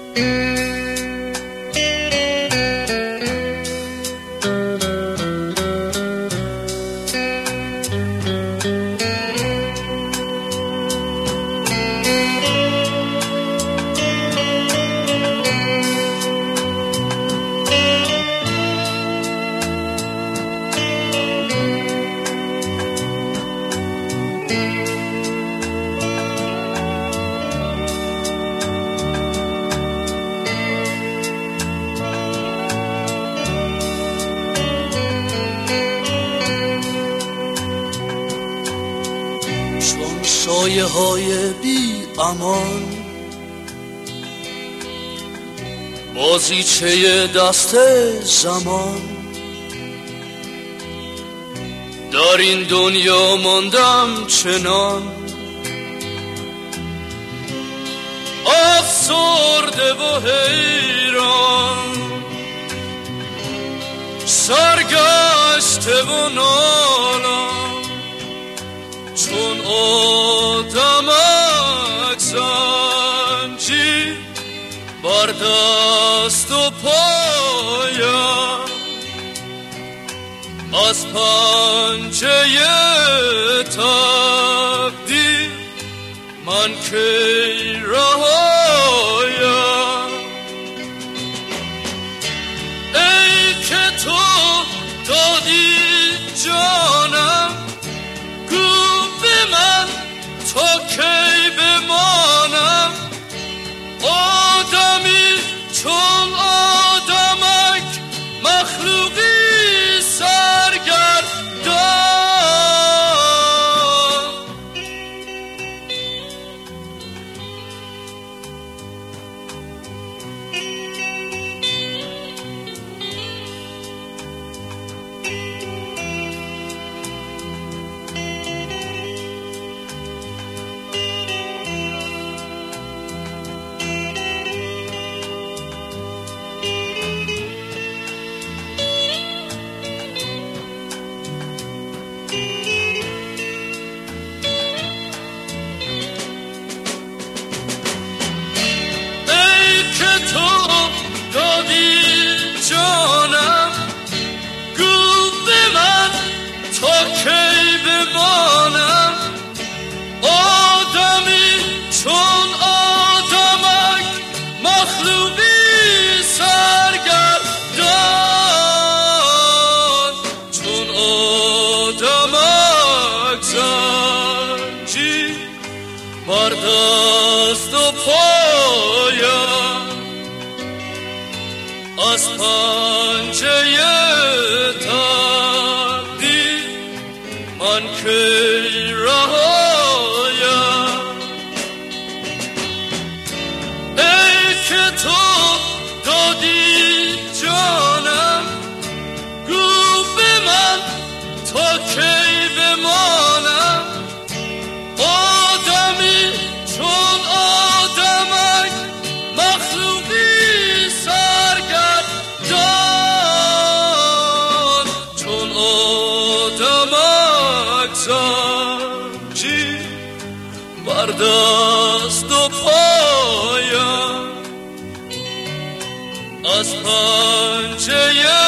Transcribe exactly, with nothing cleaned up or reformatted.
چون سایه های بی امان، بازیچه دست زمان، در این دنیا ماندم چنان افسرده و حیران، سرگشته و نالان، چون آدمک زنجیر بر دست و پایم، از پنجه تقدیر من کی رهایم. ای که تو دادی جانم، گو به من تا کی بمانم، آدمی چون آدمک، مخلوقی سرگردان. جانم، گو به من تا کی بمانم، آدمی چون آدمک، مخلوقی سرگردان، چون آدمک زنجیر بر دست و پایم، از پنجه تقدیر من کی رهایم. ای که تو دادی جانم، گو به من تا کی بمانم، آدمی چون آدمک، مخلوقی سرگردان، چون آدمک زنجیر بر دست و پایم، از پنجه